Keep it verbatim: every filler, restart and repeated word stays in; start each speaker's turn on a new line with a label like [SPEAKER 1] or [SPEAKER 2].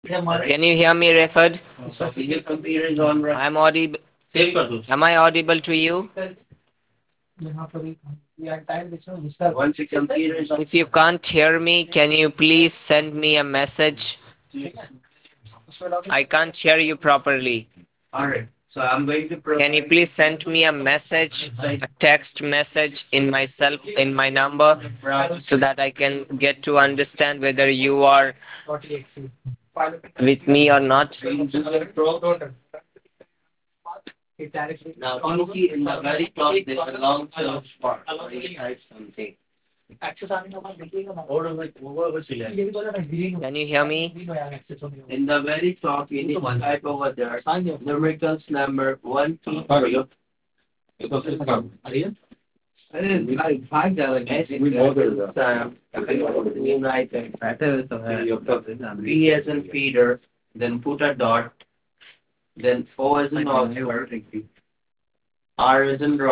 [SPEAKER 1] Can you hear me, Reford? I'm audible. Am I audible to you? If you can't hear me, can you please send me a message? I can't hear you properly. So I'm going to provide. Can you please send me a message, a text message in myself in my number so that I can get to understand whether you are with me or not? Now, can you see in the very top there's a long search bar where you type something. Can you hear me? In the very top, you need to type over there numericals number one, two, three. अरे भाई भाग जा रहा है ऐसे B as in feeder, then put a dot, then O as in Oscar, R as in